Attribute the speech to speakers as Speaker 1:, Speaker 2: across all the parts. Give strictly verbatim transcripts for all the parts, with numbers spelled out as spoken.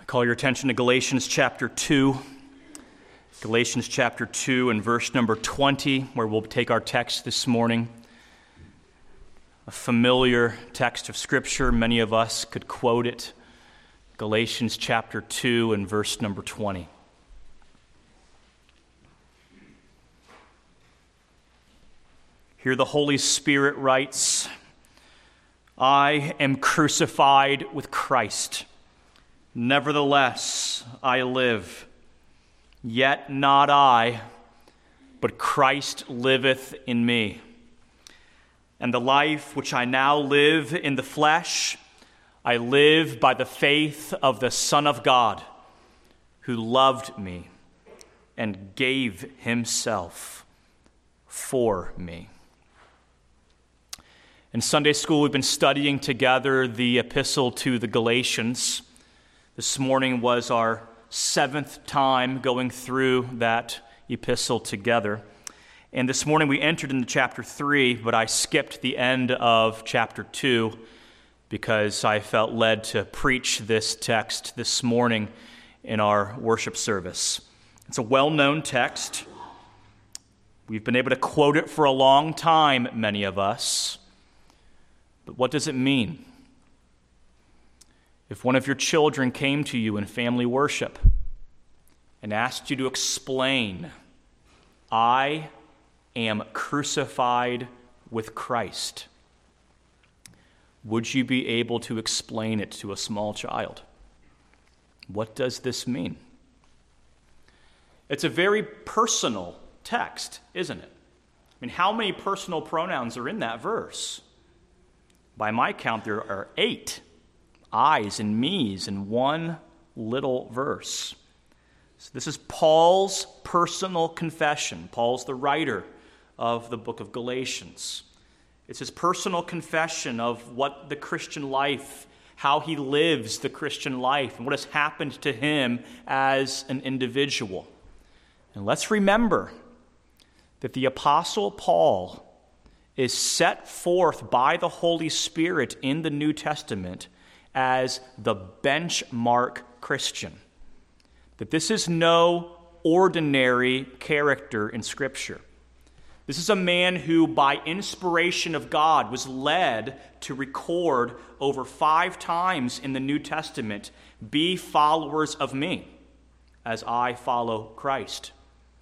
Speaker 1: Call your attention to Galatians chapter two. Galatians chapter two and verse number twenty, where we'll take our text this morning. A familiar text of Scripture. Many of us could quote it. Galatians chapter two and verse number twenty. Here the Holy Spirit writes, I am crucified with Christ. Nevertheless, I live. Yet not I, but Christ liveth in me. And the life which I now live in the flesh, I live by the faith of the Son of God, who loved me and gave himself for me. In Sunday school, we've been studying together the epistle to the Galatians. This morning was our seventh time going through that epistle together. And this morning we entered into chapter three, but I skipped the end of chapter two because I felt led to preach this text this morning in our worship service. It's a well-known text. We've been able to quote it for a long time, many of us. But what does it mean? If one of your children came to you in family worship and asked you to explain, I am crucified with Christ, would you be able to explain it to a small child? What does this mean? It's a very personal text, isn't it? I mean, how many personal pronouns are in that verse? By my count, there are eight. I's and me's in one little verse. So this is Paul's personal confession. Paul's the writer of the book of Galatians. It's his personal confession of what the Christian life, how he lives the Christian life, and what has happened to him as an individual. And let's remember that the Apostle Paul is set forth by the Holy Spirit in the New Testament as the benchmark Christian. That this is no ordinary character in Scripture. This is a man who, by inspiration of God, was led to record over five times in the New Testament, be followers of me as I follow Christ.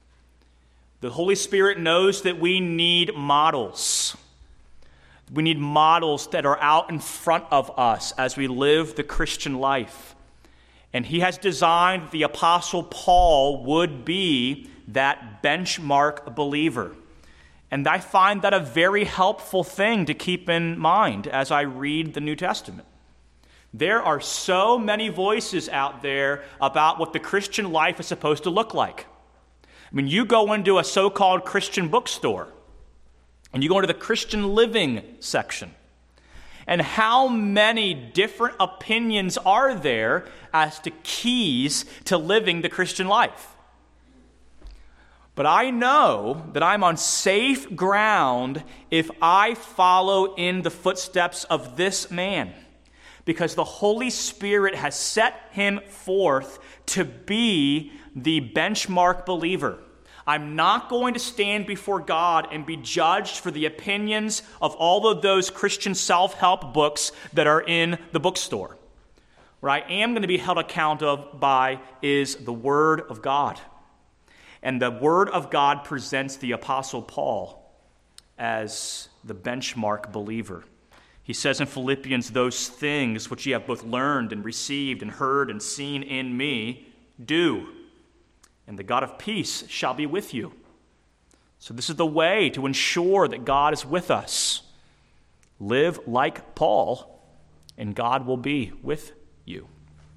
Speaker 1: The Holy Spirit knows that we need models. We need models that are out in front of us as we live the Christian life. And he has designed that the Apostle Paul would be that benchmark believer. And I find that a very helpful thing to keep in mind as I read the New Testament. There are so many voices out there about what the Christian life is supposed to look like. I mean, you go into a so-called Christian bookstore, and you go into the Christian living section. And how many different opinions are there as to keys to living the Christian life? But I know that I'm on safe ground if I follow in the footsteps of this man, because the Holy Spirit has set him forth to be the benchmark believer. I'm not going to stand before God and be judged for the opinions of all of those Christian self-help books that are in the bookstore. What I am going to be held account of by is the Word of God. And the Word of God presents the Apostle Paul as the benchmark believer. He says in Philippians, those things which ye have both learned and received and heard and seen in me, do. And the God of peace shall be with you. So this is the way to ensure that God is with us. Live like Paul, and God will be with you.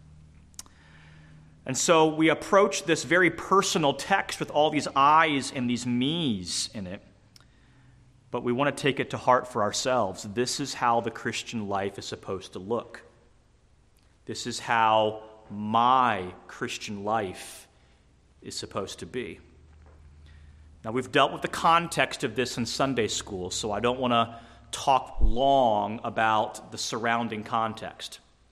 Speaker 1: And so we approach this very personal text with all these I's and these me's in it. But we want to take it to heart for ourselves. This is how the Christian life is supposed to look. This is how my Christian life is supposed to be. Now, we've dealt with the context of this in Sunday school, so I don't want to talk long about the surrounding context.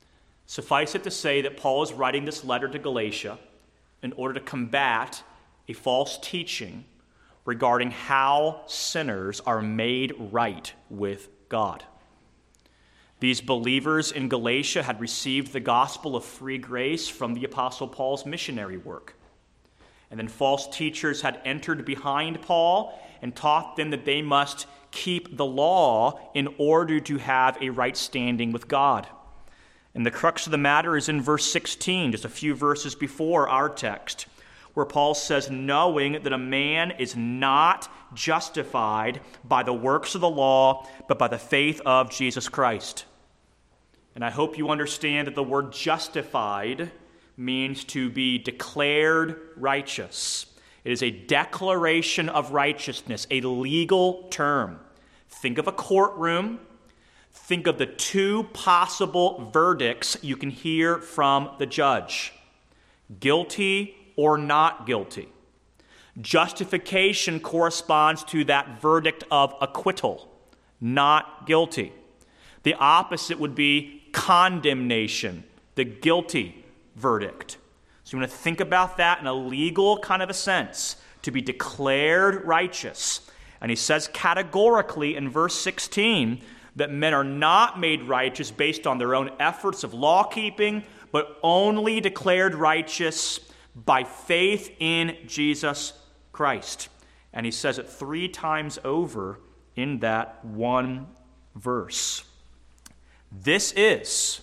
Speaker 1: Suffice it to say that Paul is writing this letter to Galatia in order to combat a false teaching regarding how sinners are made right with God. These believers in Galatia had received the gospel of free grace from the Apostle Paul's missionary work. And then false teachers had entered behind Paul and taught them that they must keep the law in order to have a right standing with God. And the crux of the matter is in verse sixteen, just a few verses before our text, where Paul says, knowing that a man is not justified by the works of the law, but by the faith of Jesus Christ. And I hope you understand that the word justified means to be declared righteous. It is a declaration of righteousness, a legal term. Think of a courtroom. Think of the two possible verdicts you can hear from the judge: guilty or not guilty. Justification corresponds to that verdict of acquittal, not guilty. The opposite would be condemnation, the guilty verdict. So you want to think about that in a legal kind of a sense, to be declared righteous. And he says categorically in verse sixteen that men are not made righteous based on their own efforts of law-keeping, but only declared righteous by faith in Jesus Christ. And he says it three times over in that one verse. This is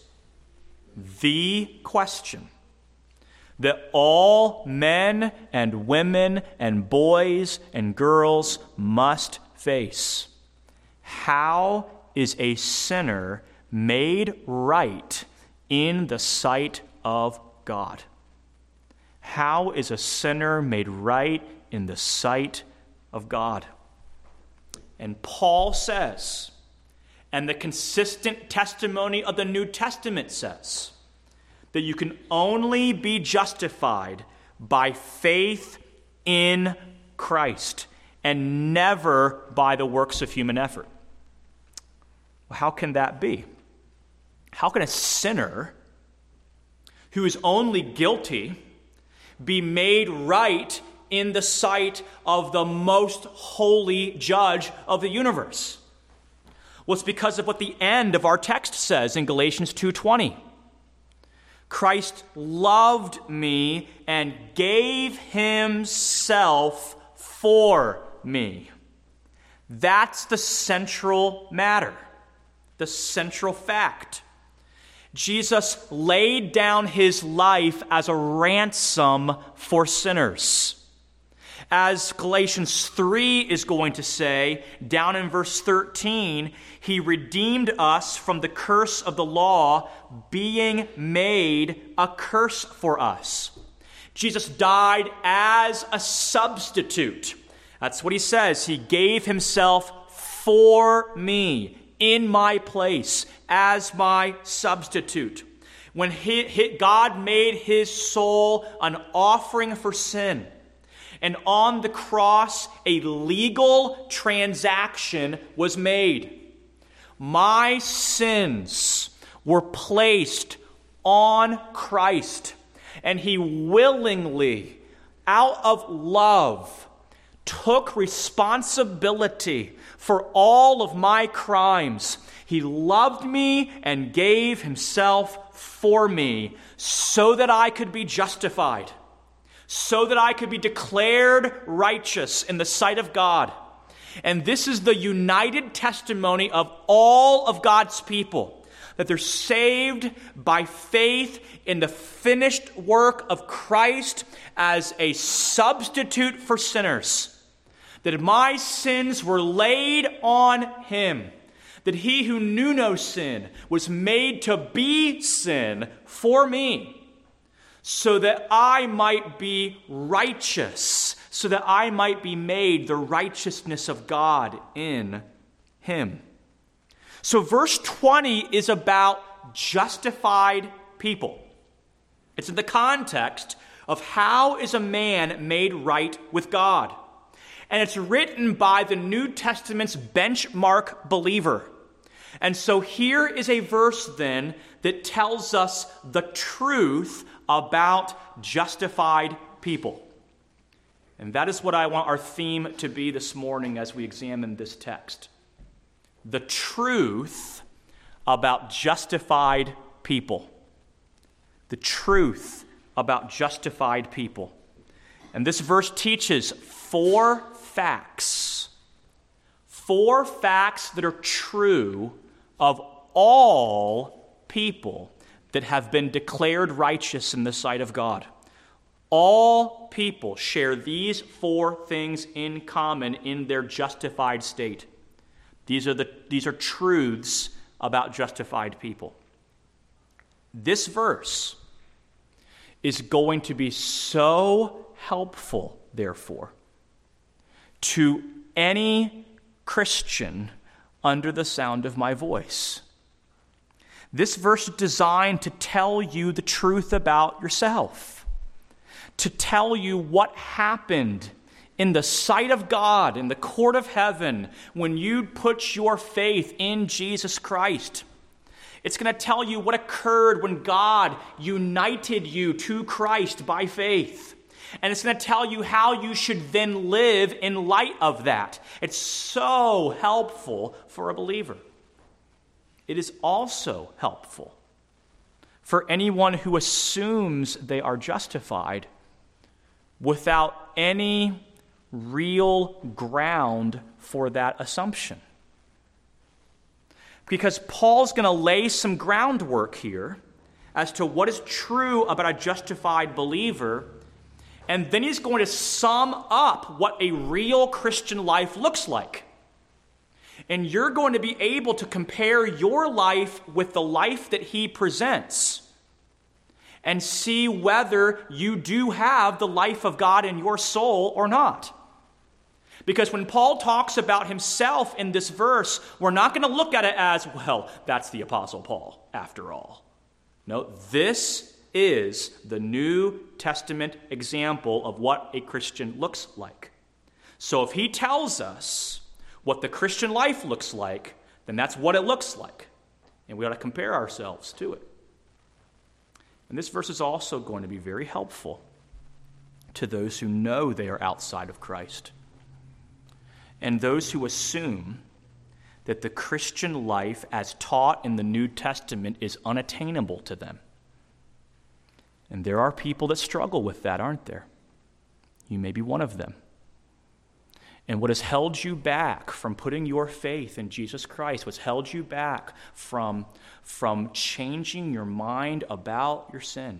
Speaker 1: the question that all men and women and boys and girls must face. How is a sinner made right in the sight of God? How is a sinner made right in the sight of God? And Paul says, and the consistent testimony of the New Testament says, that you can only be justified by faith in Christ and never by the works of human effort. Well, how can that be? How can a sinner who is only guilty be made right in the sight of the most holy judge of the universe? Well, it's because of what the end of our text says in Galatians two twenty. Christ loved me and gave himself for me. That's the central matter, the central fact. Jesus laid down his life as a ransom for sinners. As Galatians three is going to say, down in verse thirteen, he redeemed us from the curse of the law, being made a curse for us. Jesus died as a substitute. That's what he says. He gave himself for me, in my place, as my substitute. When he, he, God made his soul an offering for sin, and on the cross, a legal transaction was made. My sins were placed on Christ, and he willingly, out of love, took responsibility for all of my crimes. He loved me and gave himself for me so that I could be justified, so that I could be declared righteous in the sight of God. And this is the united testimony of all of God's people, that they're saved by faith in the finished work of Christ as a substitute for sinners. That my sins were laid on him. That he who knew no sin was made to be sin for me, so that I might be righteous, so that I might be made the righteousness of God in him. So verse twenty is about justified people. It's in the context of how is a man made right with God. And it's written by the New Testament's benchmark believer. And so here is a verse then that tells us the truth about justified people. And that is what I want our theme to be this morning as we examine this text. The truth about justified people. The truth about justified people. And this verse teaches four facts. Four facts that are true of all people that have been declared righteous in the sight of God. All people share these four things in common in their justified state. These are the these are truths about justified people. This verse is going to be so helpful, therefore, to any Christian under the sound of my voice. This verse is designed to tell you the truth about yourself, to tell you what happened in the sight of God, in the court of heaven, when you put your faith in Jesus Christ. It's going to tell you what occurred when God united you to Christ by faith. And it's going to tell you how you should then live in light of that. It's so helpful for a believer. It is also helpful for anyone who assumes they are justified without any real ground for that assumption. Because Paul's going to lay some groundwork here as to what is true about a justified believer, and then he's going to sum up what a real Christian life looks like. And you're going to be able to compare your life with the life that he presents and see whether you do have the life of God in your soul or not. Because when Paul talks about himself in this verse, we're not going to look at it as, well, that's the Apostle Paul, after all. No, this is the New Testament example of what a Christian looks like. So if he tells us what the Christian life looks like, then that's what it looks like. And we ought to compare ourselves to it. And this verse is also going to be very helpful to those who know they are outside of Christ, and those who assume that the Christian life as taught in the New Testament is unattainable to them. And there are people that struggle with that, aren't there? You may be one of them. And what has held you back from putting your faith in Jesus Christ, what's held you back from, from changing your mind about your sin,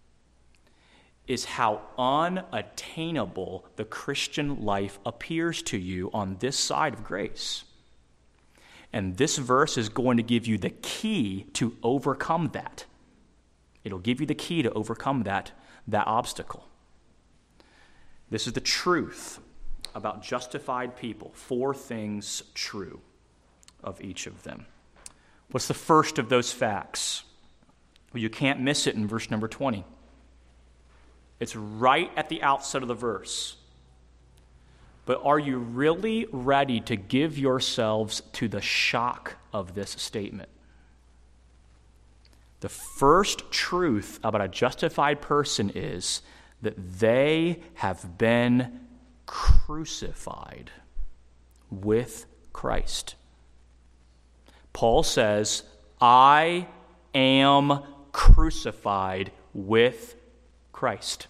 Speaker 1: is how unattainable the Christian life appears to you on this side of grace. And this verse is going to give you the key to overcome that. It'll give you the key to overcome that, that obstacle. This is the truth about justified people. Four things true of each of them. What's the first of those facts? Well, you can't miss it in verse number twenty. It's right at the outset of the verse. But are you really ready to give yourselves to the shock of this statement? The first truth about a justified person is that they have been crucified with Christ. Paul says, I am crucified with Christ.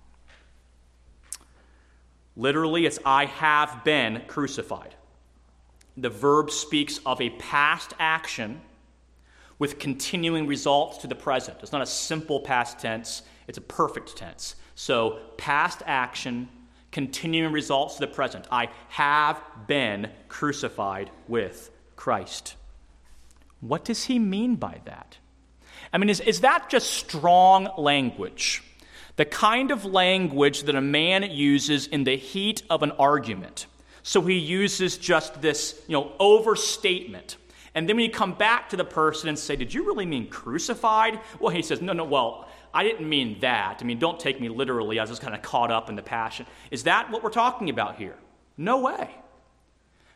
Speaker 1: Literally, it's I have been crucified. The verb speaks of a past action with continuing results to the present. It's not a simple past tense, it's a perfect tense. So, past action, continuing results to the present. I have been crucified with Christ. What does he mean by that? I mean, is, is that just strong language? The kind of language that a man uses in the heat of an argument. So he uses just this, you know, overstatement. And then when you come back to the person and say, did you really mean crucified? Well, he says, no, no, well, I didn't mean that. I mean, don't take me literally. I was just kind of caught up in the passion. Is that what we're talking about here? No way.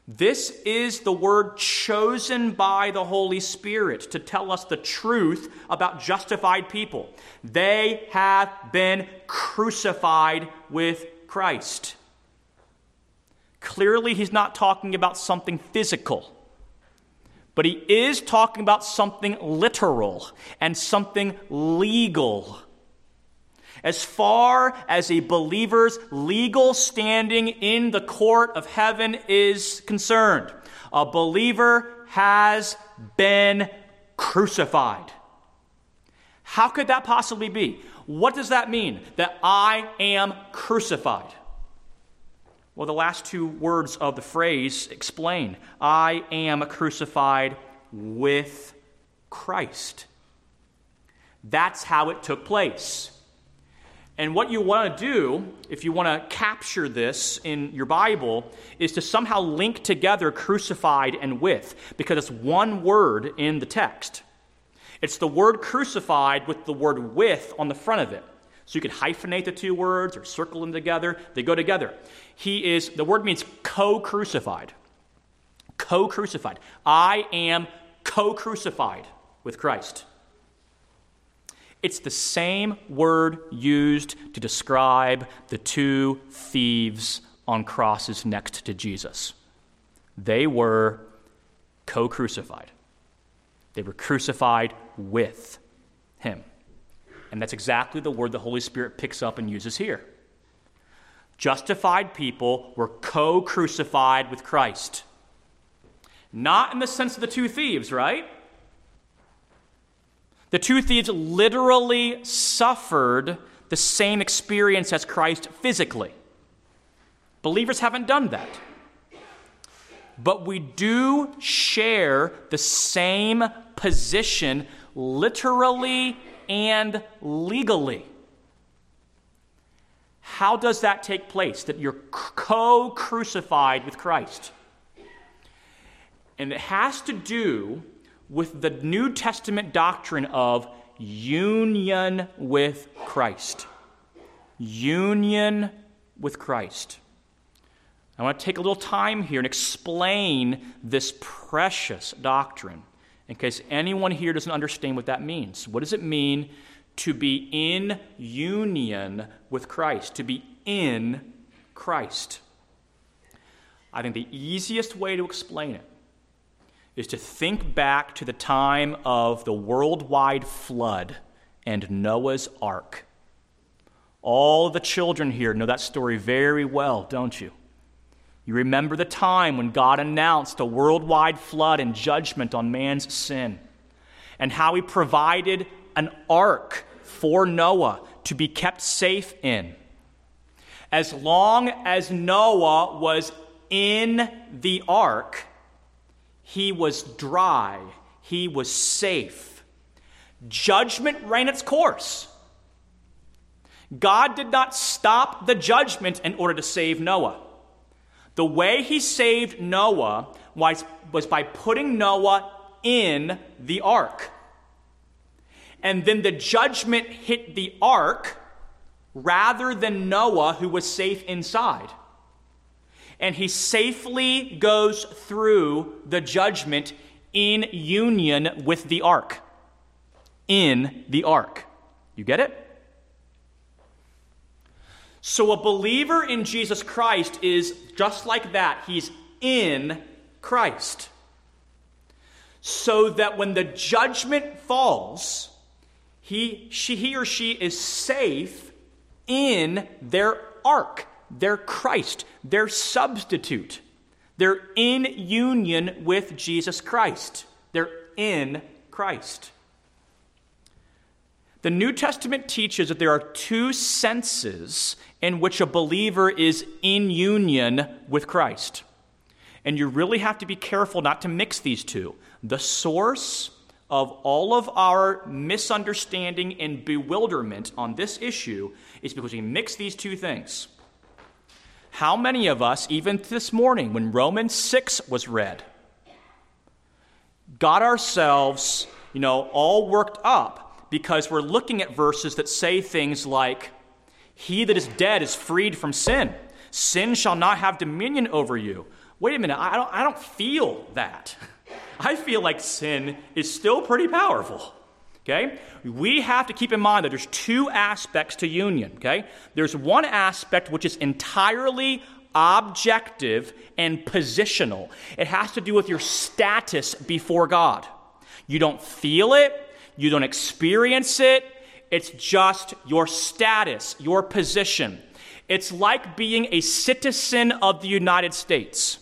Speaker 1: This is the word chosen by the Holy Spirit to tell us the truth about justified people. They have been crucified with Christ. Clearly, he's not talking about something physical, but he is talking about something literal and something legal. As far as a believer's legal standing in the court of heaven is concerned, a believer has been crucified. How could that possibly be? What does that mean, that I am crucified? Well, the last two words of the phrase explain. I am crucified with Christ. That's how it took place. And what you want to do, if you want to capture this in your Bible, is to somehow link together crucified and with, because it's one word in the text. It's the word crucified with the word with on the front of it. So you could hyphenate the two words or circle them together. They go together. He is, the word means co-crucified. Co-crucified. I am co-crucified with Christ. It's the same word used to describe the two thieves on crosses next to Jesus. They were co-crucified. They were crucified with him. And that's exactly the word the Holy Spirit picks up and uses here. Justified people were co-crucified with Christ. Not in the sense of the two thieves, right? The two thieves literally suffered the same experience as Christ physically. Believers haven't done that. But we do share the same position literally and legally. How does that take place? That you're co-crucified with Christ. And it has to do with the New Testament doctrine of union with Christ. Union with Christ. I want to take a little time here and explain this precious doctrine in case anyone here doesn't understand what that means. What does it mean to be in union with Christ? To be in Christ. I think the easiest way to explain it is to think back to the time of the worldwide flood and Noah's Ark. All the children here know that story very well, don't you? You remember the time when God announced a worldwide flood and judgment on man's sin, and how he provided an ark for Noah to be kept safe in. As long as Noah was in the ark, he was dry. He was safe. Judgment ran its course. God did not stop the judgment in order to save Noah. The way he saved Noah was, was by putting Noah in the ark. And then the judgment hit the ark rather than Noah, who was safe inside. And he safely goes through the judgment in union with the ark. In the ark. You get it? So a believer in Jesus Christ is just like that. He's in Christ. So that when the judgment falls, he, she, he or she is safe in their ark, their Christ, their substitute. They're in union with Jesus Christ. They're in Christ. The New Testament teaches that there are two senses in which a believer is in union with Christ. And you really have to be careful not to mix these two. The source of all of our misunderstanding and bewilderment on this issue is because we mix these two things. How many of us, even this morning when Romans six was read, got ourselves, you know, all worked up because we're looking at verses that say things like, he that is dead is freed from sin. Sin shall not have dominion over you. Wait a minute, I don't, I don't feel that. I feel like sin is still pretty powerful. Okay? We have to keep in mind that there's two aspects to union. Okay? There's one aspect which is entirely objective and positional. It has to do with your status before God. You don't feel it. You don't experience it. It's just your status, your position. It's like being a citizen of the United States.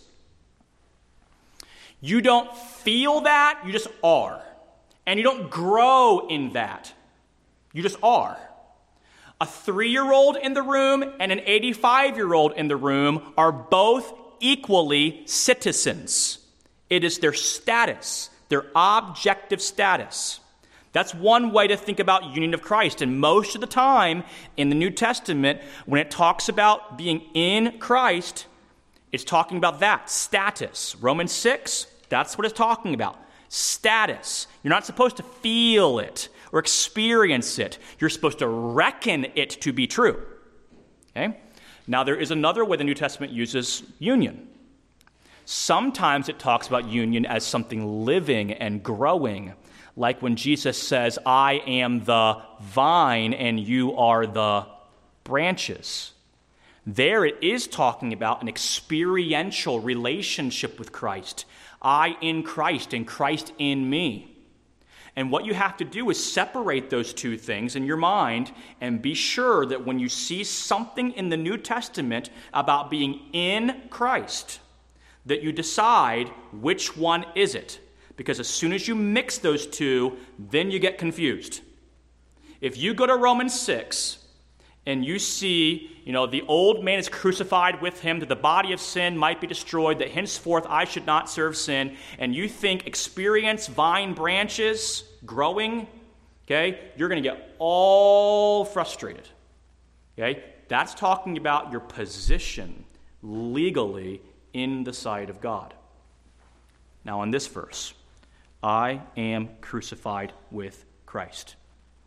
Speaker 1: You don't feel that, you just are. And you don't grow in that. You just are. A three-year-old in the room and an eighty-five-year-old in the room are both equally citizens. It is their status, their objective status. That's one way to think about union of Christ. And most of the time in the New Testament, when it talks about being in Christ, it's talking about that, status. Romans six, that's what it's talking about. Status. You're not supposed to feel it or experience it. You're supposed to reckon it to be true. Okay? Now, there is another way the New Testament uses union. Sometimes it talks about union as something living and growing, like when Jesus says, I am the vine and you are the branches. There it is talking about an experiential relationship with Christ. I in Christ and Christ in me. And what you have to do is separate those two things in your mind and be sure that when you see something in the New Testament about being in Christ, that you decide which one is it. Because as soon as you mix those two, then you get confused. If you go to Romans six and you see, you know, the old man is crucified with him, that the body of sin might be destroyed, that henceforth I should not serve sin, and you think experience vine branches growing, okay, you're going to get all frustrated. Okay? That's talking about your position legally in the sight of God. Now, in this verse, I am crucified with Christ.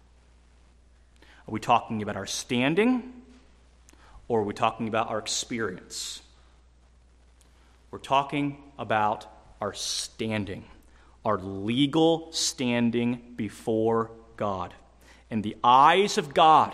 Speaker 1: Are we talking about our standing, or are we talking about our experience? We're talking about our standing, our legal standing before God. In the eyes of God,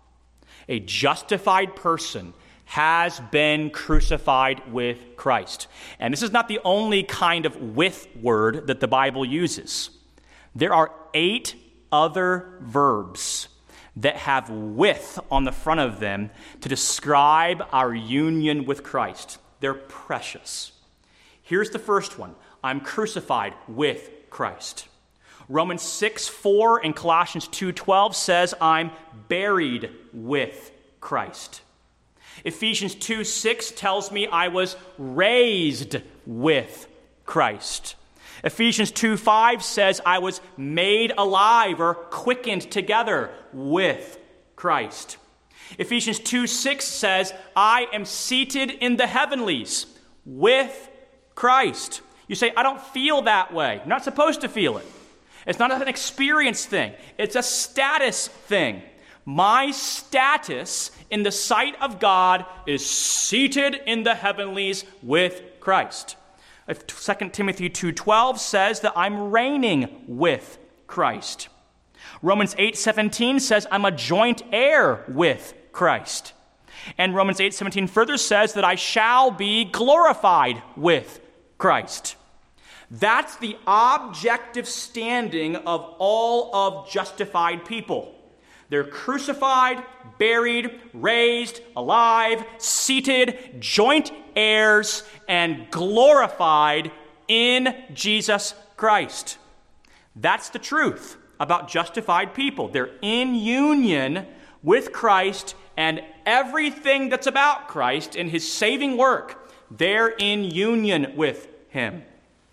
Speaker 1: a justified person has been crucified with Christ. And this is not the only kind of with word that the Bible uses. There are eight other verbs that have with on the front of them to describe our union with Christ. They're precious. Here's the first one. I'm crucified with Christ. Romans six four and Colossians two twelve says I'm buried with Christ. Ephesians two six tells me I was raised with Christ. Ephesians two five says I was made alive or quickened together with Christ. Ephesians two six says I am seated in the heavenlies with Christ. You say, I don't feel that way. You're not supposed to feel it. It's not an experience thing. It's a status thing. My status in the sight of God is seated in the heavenlies with Christ. Second Timothy two twelve says that I'm reigning with Christ. Romans eight seventeen says I'm a joint heir with Christ. And Romans eight seventeen further says that I shall be glorified with Christ. That's the objective standing of all of justified people. They're crucified, buried, raised, alive, seated, joint heirs, and glorified in Jesus Christ. That's the truth about justified people. They're in union with Christ and everything that's about Christ in his saving work. They're in union with him.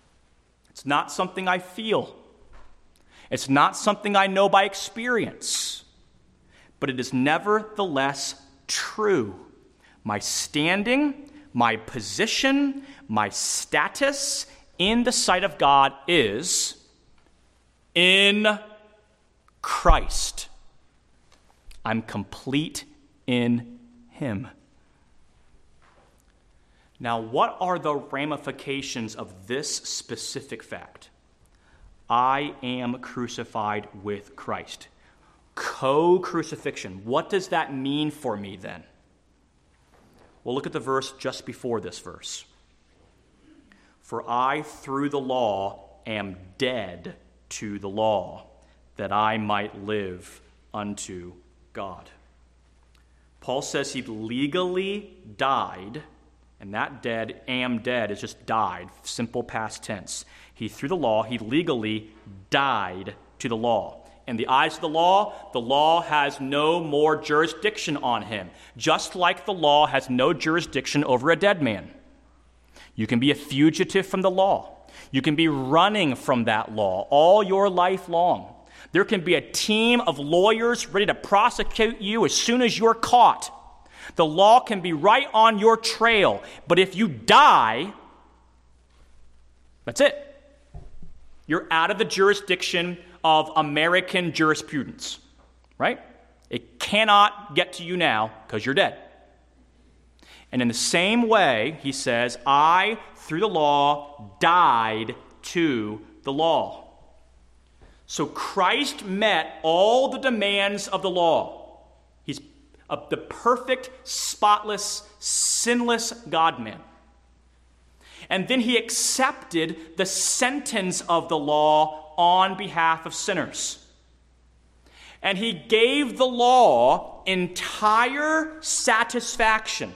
Speaker 1: It's not something I feel. It's not something I know by experience. But it is nevertheless true. My standing, my position, my status in the sight of God is in Christ. I'm complete in him. Now, what are the ramifications of this specific fact? I am crucified with Christ. Co-crucifixion. What does that mean for me then? Well, look at the verse just before this verse. For I, through the law, am dead to the law, that I might live unto God. Paul says he legally died, and that dead, am dead, is just died, simple past tense. He, through the law, he legally died to the law. In the eyes of the law, the law has no more jurisdiction on him, just like the law has no jurisdiction over a dead man. You can be a fugitive from the law. You can be running from that law all your life long. There can be a team of lawyers ready to prosecute you as soon as you're caught. The law can be right on your trail, but if you die, that's it. You're out of the jurisdiction of American jurisprudence, right? It cannot get to you now because you're dead. And in the same way, he says, I, through the law, died to the law. So Christ met all the demands of the law. He's a, the perfect, spotless, sinless God-man. And then he accepted the sentence of the law on behalf of sinners. And he gave the law entire satisfaction,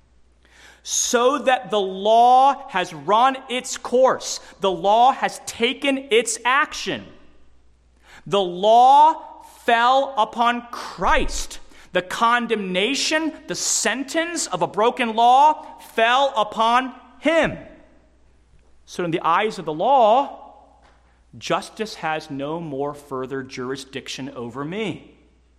Speaker 1: so that the law has run its course. The law has taken its action. The law fell upon Christ. The condemnation, the sentence of a broken law fell upon him. So in the eyes of the law, justice has no more further jurisdiction over me.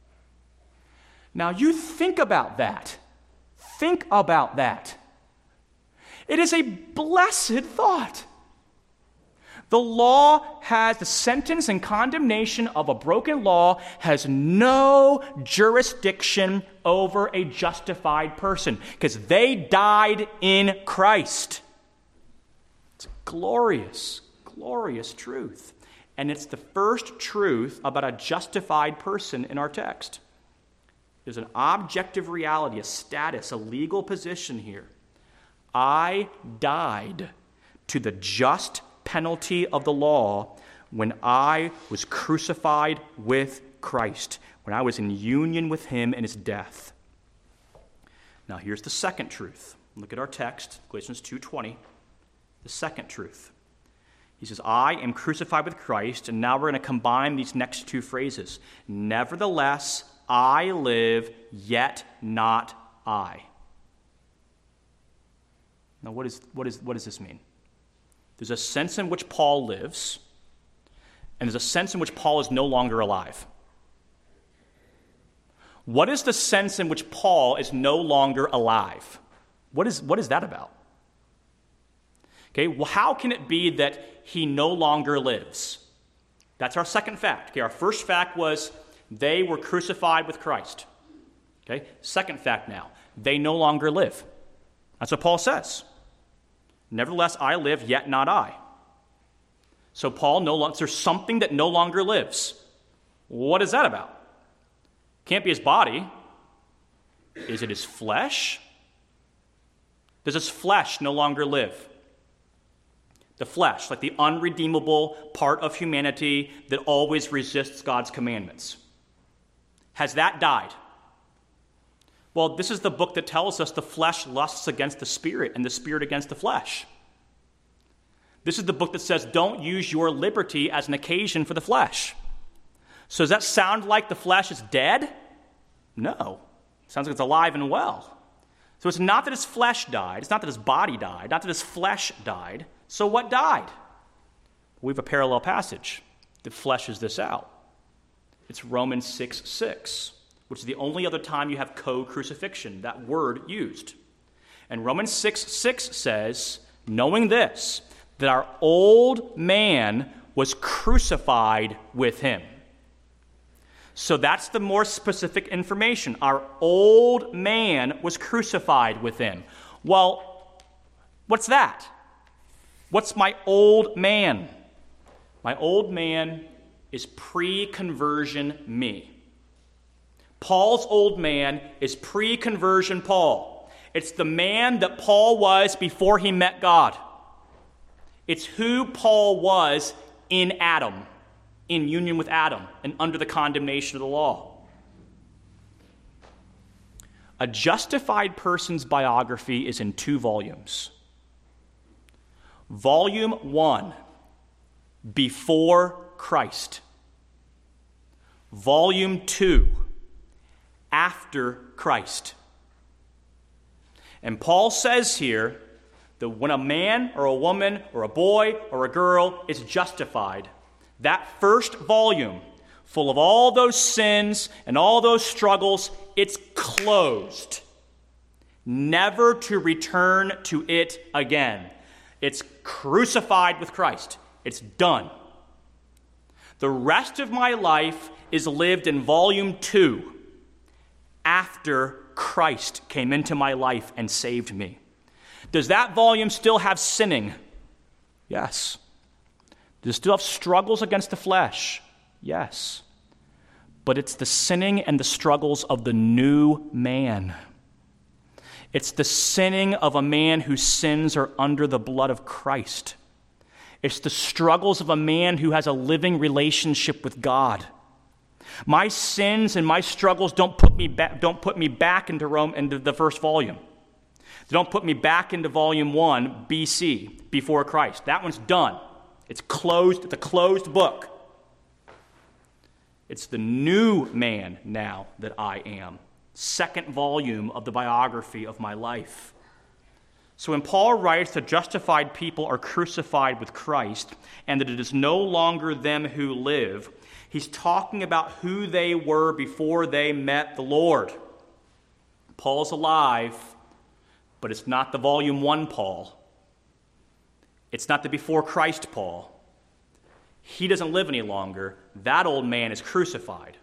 Speaker 1: Now you think about that. Think about that. It is a blessed thought. The law has, the sentence and condemnation of a broken law has no jurisdiction over a justified person because they died in Christ. It's a glorious, glorious truth. And it's the first truth about a justified person in our text. There's an objective reality, a status, a legal position here. I died to the just penalty of the law when I was crucified with Christ, when I was in union with him in his death. Now here's the second truth. Look at our text, Galatians two twenty. The second truth. He says, I am crucified with Christ, and now we're going to combine these next two phrases. Nevertheless, I live, yet not I. Now, what, is, what, is, what does this mean? There's a sense in which Paul lives, and there's a sense in which Paul is no longer alive. What is the sense in which Paul is no longer alive? What is, what is that about? Okay, well, how can it be that he no longer lives? That's our second fact. Okay, our first fact was they were crucified with Christ. Okay, second fact now, they no longer live. That's what Paul says. Nevertheless, I live, yet not I. So Paul no longer, there's something that no longer lives. What is that about? Can't be his body. Is it his flesh? Does his flesh no longer live? The flesh, like the unredeemable part of humanity that always resists God's commandments. Has that died? Well, this is the book that tells us the flesh lusts against the spirit and the spirit against the flesh. This is the book that says don't use your liberty as an occasion for the flesh. So does that sound like the flesh is dead? No. It sounds like it's alive and well. So it's not that his flesh died. It's not that his body died. Not that his flesh died. So what died? We have a parallel passage that fleshes this out. It's Romans six six. Which is the only other time you have co-crucifixion, that word used. And Romans six six says, knowing this, that our old man was crucified with him. So that's the more specific information. Our old man was crucified with him. Well, What's that? What's my old man? My old man is pre-conversion me. Paul's old man is pre-conversion Paul. It's the man that Paul was before he met God. It's who Paul was in Adam, in union with Adam, and under the condemnation of the law. A justified person's biography is in two volumes. Volume one, before Christ. Volume two, after Christ. And Paul says here that when a man or a woman or a boy or a girl is justified, that first volume, full of all those sins and all those struggles, it's closed, never to return to it again. It's crucified with Christ. It's done. The rest of my life is lived in volume two, after Christ came into my life and saved me. Does that volume still have sinning? Yes. Does it still have struggles against the flesh? Yes. But it's the sinning and the struggles of the new man. It's the sinning of a man whose sins are under the blood of Christ. It's the struggles of a man who has a living relationship with God. My sins and my struggles don't put me back, don't put me back into Rome, into the first volume. They don't put me back into volume one, B C, before Christ. That one's done. It's closed. It's a closed book. It's the new man now that I am. Second volume of the biography of my life. So when Paul writes that justified people are crucified with Christ and that it is no longer them who live, he's talking about who they were before they met the Lord. Paul's alive, but it's not the volume one Paul. It's not the before Christ Paul. He doesn't live any longer. That old man is crucified.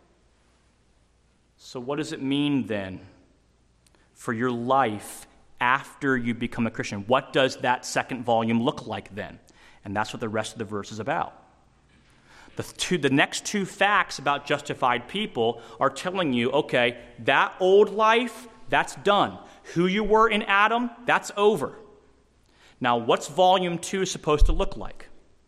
Speaker 1: So what does it mean then for your life after you become a Christian? What does that second volume look like then? And that's what the rest of the verse is about. The, two, the next two facts about justified people are telling you, okay, that old life, that's done. Who you were in Adam, that's over. Now, what's volume two supposed to look like?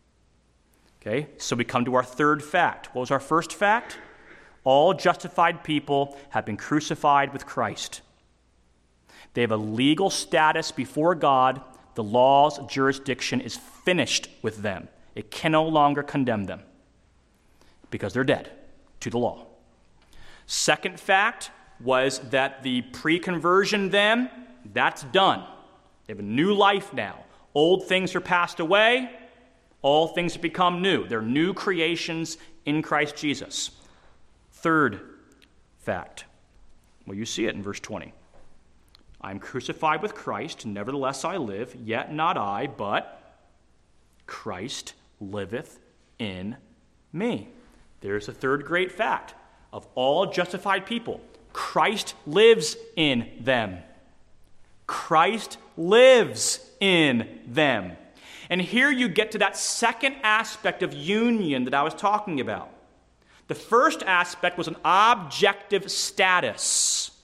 Speaker 1: Okay, so we come to our third fact. What was our first fact? All justified people have been crucified with Christ. They have a legal status before God. The law's jurisdiction is finished with them. It can no longer condemn them because they're dead to the law. Second fact was that the pre-conversion them, that's done. They have a new life now. Old things are passed away. All things have become new. They're new creations in Christ Jesus. Third fact. Well, you see it in verse twenty. I am crucified with Christ, nevertheless I live, yet not I, but Christ liveth in me. There's a third great fact. Of all justified people, Christ lives in them. Christ lives in them. And here you get to that second aspect of union that I was talking about. The first aspect was an objective status.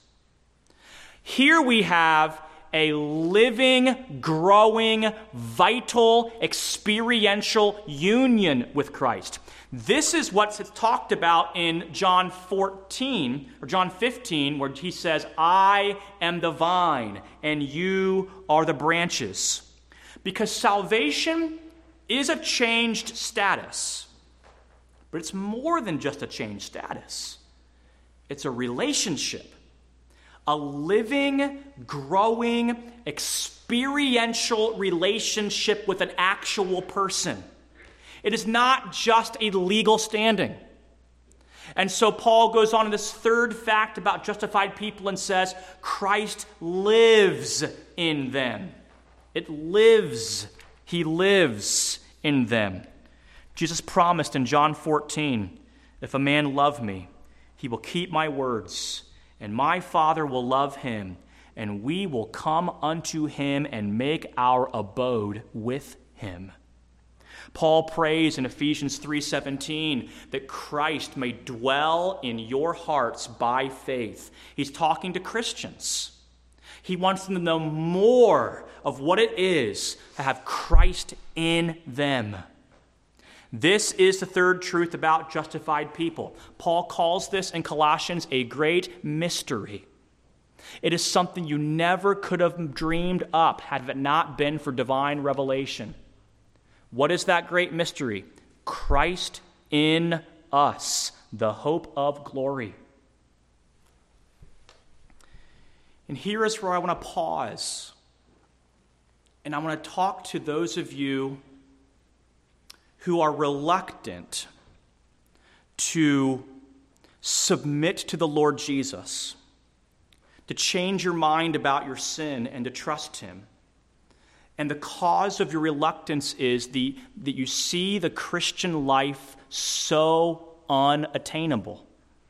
Speaker 1: Here we have a living, growing, vital, experiential union with Christ. This is what's talked about in John fourteen, or John fifteen, where he says, I am the vine, and you are the branches. Because salvation is a changed status. But it's more than just a changed status. It's a relationship. A living, growing, experiential relationship with an actual person. It is not just a legal standing. And so Paul goes on in this third fact about justified people and says, Christ lives in them. It lives. He lives in them. Jesus promised in John fourteen, if a man love me, he will keep my words, and my Father will love him, and we will come unto him and make our abode with him. Paul prays in Ephesians three seventeen that Christ may dwell in your hearts by faith. He's talking to Christians. He wants them to know more of what it is to have Christ in them. This is the third truth about justified people. Paul calls this in Colossians a great mystery. It is something you never could have dreamed up had it not been for divine revelation. What is that great mystery? Christ in us, the hope of glory. And here is where I want to pause. And I want to talk to those of you who are reluctant to submit to the Lord Jesus, to change your mind about your sin and to trust him. And the cause of your reluctance is the, that you see the Christian life so unattainable.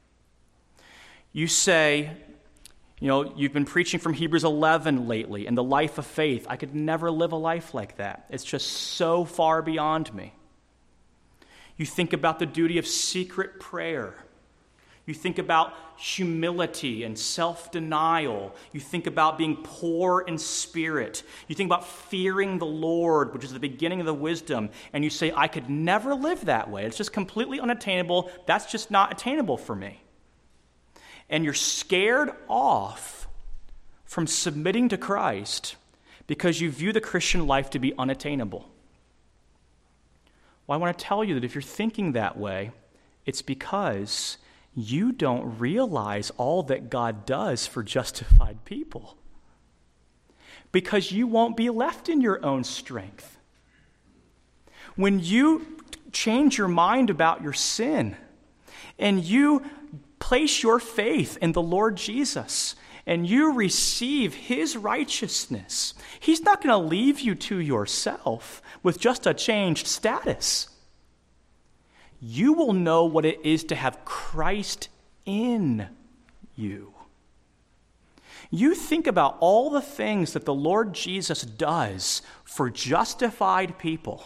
Speaker 1: You say, you know, you've been preaching from Hebrews eleven lately and the life of faith. I could never live a life like that. It's just so far beyond me. You think about the duty of secret prayer. You think about humility and self-denial. You think about being poor in spirit. You think about fearing the Lord, which is the beginning of the wisdom. And you say, I could never live that way. It's just completely unattainable. That's just not attainable for me. And you're scared off from submitting to Christ because you view the Christian life to be unattainable. Well, I want to tell you that if you're thinking that way, it's because you don't realize all that God does for justified people. Because you won't be left in your own strength. When you change your mind about your sin and you place your faith in the Lord Jesus and you receive his righteousness, he's not going to leave you to yourself with just a changed status. You will know what it is to have Christ in you. You think about all the things that the Lord Jesus does for justified people.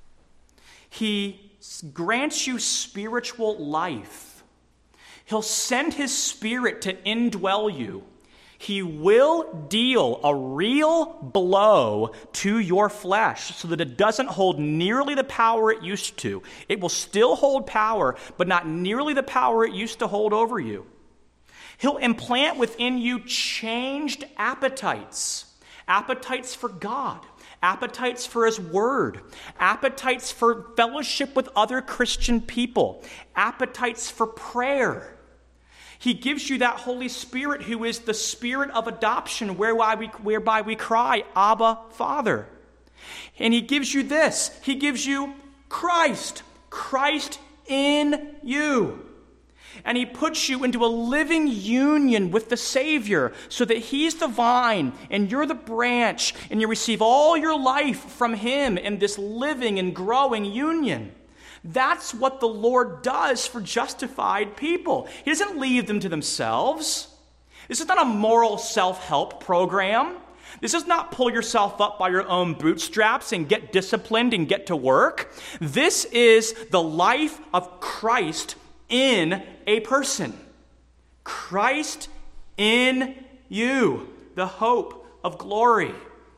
Speaker 1: He grants you spiritual life. He'll send his Spirit to indwell you. He will deal a real blow to your flesh so that it doesn't hold nearly the power it used to. It will still hold power, but not nearly the power it used to hold over you. He'll implant within you changed appetites. Appetites for God. Appetites for his word. Appetites for fellowship with other Christian people. Appetites for prayer. He gives you that Holy Spirit who is the spirit of adoption whereby we, whereby we cry, Abba, Father. And he gives you this. He gives you Christ. Christ in you. And he puts you into a living union with the Savior so that he's the vine and you're the branch and you receive all your life from him in this living and growing union. That's what the Lord does for justified people. He doesn't leave them to themselves. This is not a moral self-help program. This is not pull yourself up by your own bootstraps and get disciplined and get to work. This is the life of Christ in a person. Christ in you, the hope of glory.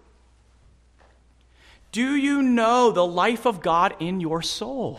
Speaker 1: Do you know the life of God in your soul?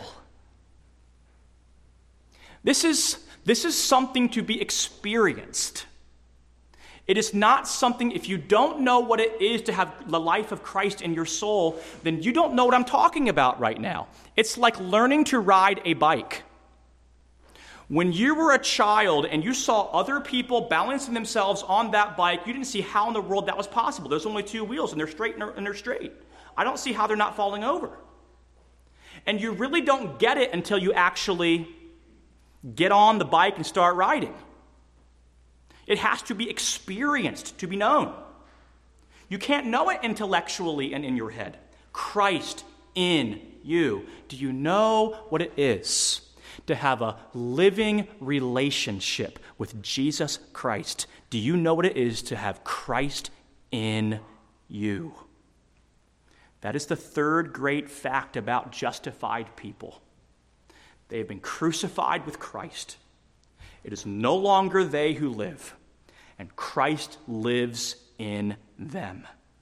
Speaker 1: This is, this is something to be experienced. It is not something, if you don't know what it is to have the life of Christ in your soul, then you don't know what I'm talking about right now. It's like learning to ride a bike. When you were a child and you saw other people balancing themselves on that bike, you didn't see how in the world that was possible. There's only two wheels and they're straight and they're, and they're straight. I don't see how they're not falling over. And you really don't get it until you actually get on the bike and start riding. It has to be experienced to be known. You can't know it intellectually and in your head. Christ in you. Do you know what it is? to have a living relationship with Jesus Christ, do you know what it is to have Christ in you? That is the third great fact about justified people. They have been crucified with Christ. It is no longer they who live, and Christ lives in them.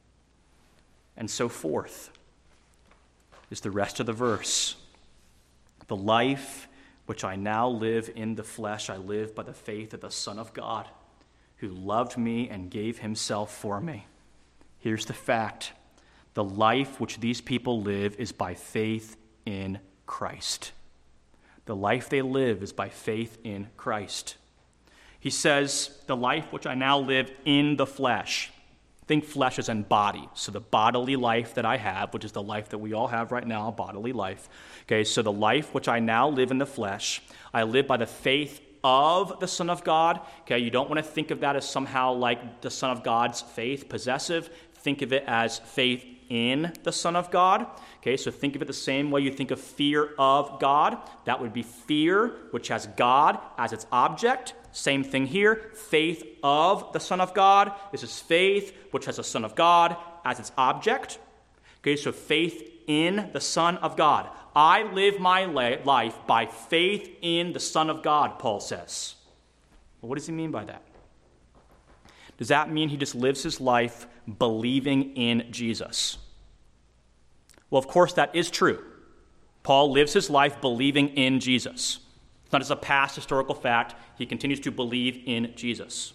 Speaker 1: And so forth is the rest of the verse. The life which I now live in the flesh, I live by the faith of the Son of God, who loved me and gave himself for me. Here's the fact. The life which these people live is by faith in Christ. The life they live is by faith in Christ. He says, the life which I now live in the flesh. Think flesh as in body. So the bodily life that I have, which is the life that we all have right now, bodily life. Okay, so the life which I now live in the flesh, I live by the faith of the Son of God. Okay, you don't want to think of that as somehow like the Son of God's faith, possessive. Think of it as faith in the Son of God. Okay, so think of it the same way you think of fear of God. That would be fear, which has God as its object. Same thing here, faith of the Son of God. This is faith, which has the Son of God as its object. Okay, so faith in the Son of God. I live my life by faith in the Son of God, Paul says. Well, what does he mean by that? Does that mean he just lives his life believing in Jesus? Well, of course, that is true. Paul lives his life believing in Jesus. It's not just a past historical fact. He continues to believe in Jesus.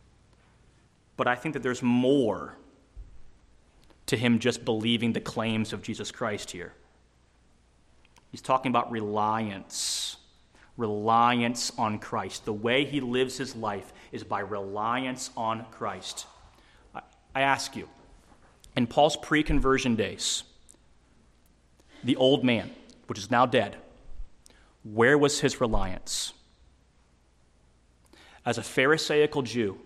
Speaker 1: But I think that there's more to him just believing the claims of Jesus Christ here. He's talking about reliance. Reliance on Christ. The way he lives his life is by reliance on Christ. I, I ask you, in Paul's pre-conversion days, the old man, which is now dead, where was his reliance? As a Pharisaical Jew,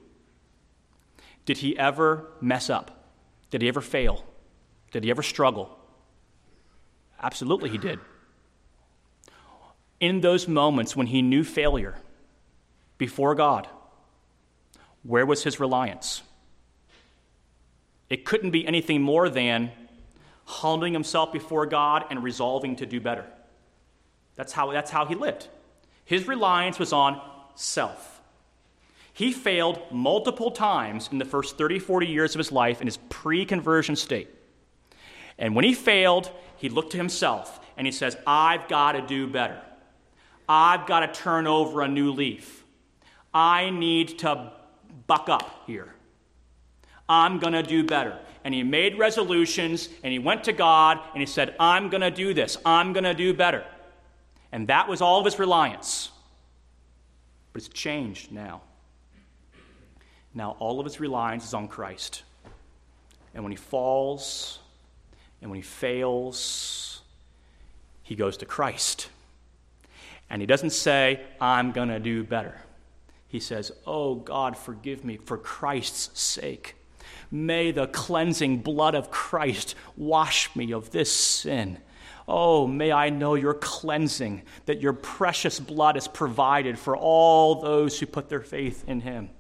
Speaker 1: did he ever mess up? Did he ever fail? Did he ever struggle? Absolutely he did. In those moments when he knew failure before God, where was his reliance? It couldn't be anything more than humbling himself before God and resolving to do better. That's how, that's how he lived. His reliance was on self. He failed multiple times in the first thirty, forty years of his life in his pre-conversion state. And when he failed, he looked to himself and he says, I've got to do better. I've got to turn over a new leaf. I need to buck up here. I'm going to do better. And he made resolutions, and he went to God, and he said, I'm going to do this. I'm going to do better. And that was all of his reliance. But it's changed now. Now all of his reliance is on Christ. And when he falls, and when he fails, he goes to Christ. And he doesn't say, I'm going to do better. He says, oh, God, forgive me for Christ's sake. May the cleansing blood of Christ wash me of this sin. Oh, may I know your cleansing, that your precious blood is provided for all those who put their faith in him.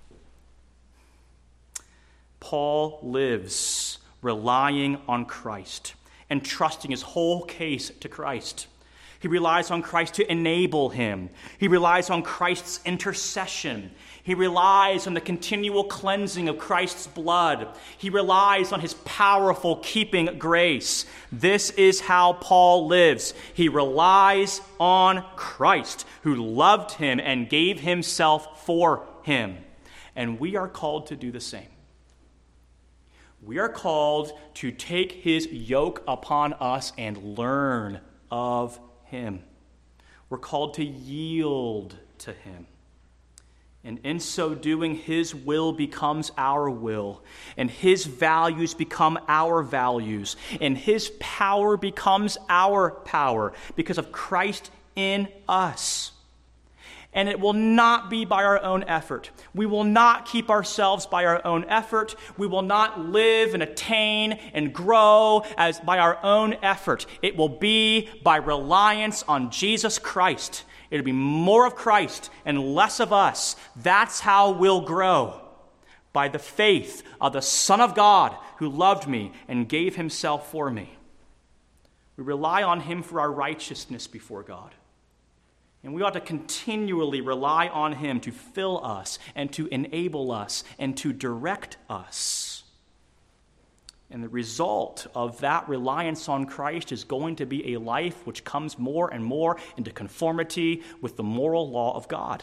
Speaker 1: Paul lives relying on Christ and trusting his whole case to Christ. He relies on Christ to enable him. He relies on Christ's intercession. He relies on the continual cleansing of Christ's blood. He relies on his powerful keeping grace. This is how Paul lives. He relies on Christ, who loved him and gave himself for him. And we are called to do the same. We are called to take his yoke upon us and learn of him. We're called to yield to him. And in so doing, his will becomes our will, and his values become our values, and his power becomes our power because of Christ in us. And it will not be by our own effort. We will not keep ourselves by our own effort. We will not live and attain and grow as by our own effort. It will be by reliance on Jesus Christ. It'll be more of Christ and less of us. That's how we'll grow. By the faith of the Son of God who loved me and gave himself for me. We rely on him for our righteousness before God. And we ought to continually rely on him to fill us and to enable us and to direct us. And the result of that reliance on Christ is going to be a life which comes more and more into conformity with the moral law of God.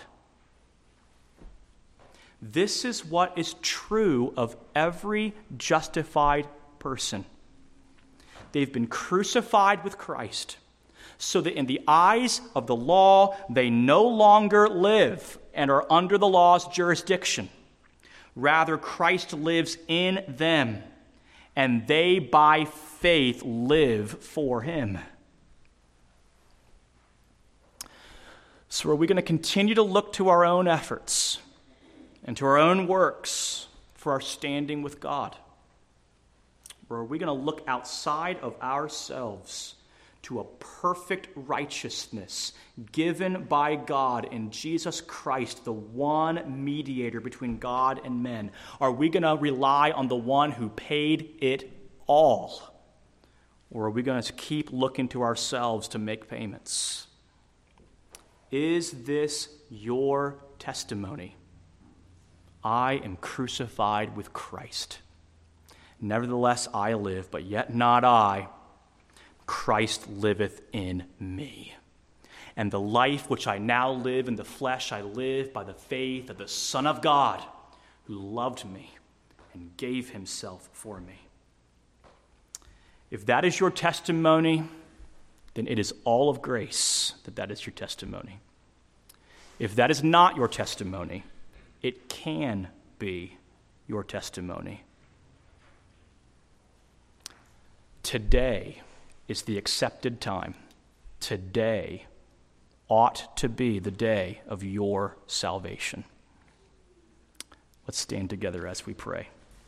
Speaker 1: This is what is true of every justified person. They've been crucified with Christ, so that in the eyes of the law, they no longer live and are under the law's jurisdiction. Rather, Christ lives in them, and they by faith live for him. So are we going to continue to look to our own efforts and to our own works for our standing with God? Or are we going to look outside of ourselves to a perfect righteousness given by God in Jesus Christ, the one mediator between God and men? Are we going to rely on the one who paid it all? Or are we going to keep looking to ourselves to make payments? Is this your testimony? I am crucified with Christ. Nevertheless, I live, but yet not I. Christ liveth in me. And the life which I now live in the flesh, I live by the faith of the Son of God, who loved me and gave himself for me. If that is your testimony, then it is all of grace that that is your testimony. If that is not your testimony, it can be your testimony. Today is the accepted time. Today ought to be the day of your salvation. Let's stand together as we pray.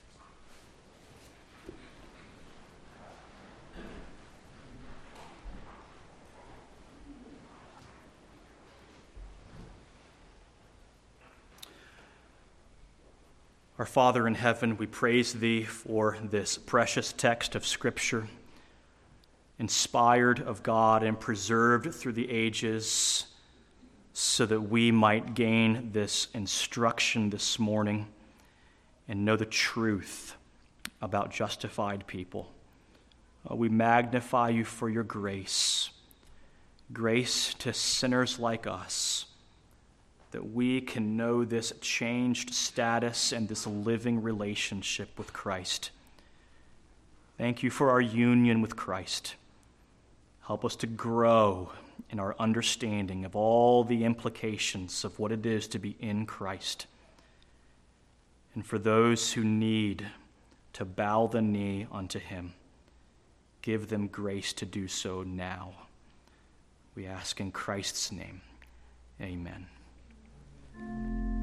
Speaker 1: Our Father in heaven, we praise thee for this precious text of Scripture, inspired of God and preserved through the ages, so that we might gain this instruction this morning and know the truth about justified people. Uh, we magnify you for your grace, grace to sinners like us, that we can know this changed status and this living relationship with Christ. Thank you for our union with Christ. Help us to grow in our understanding of all the implications of what it is to be in Christ. And for those who need to bow the knee unto him, give them grace to do so now. We ask in Christ's name. Amen.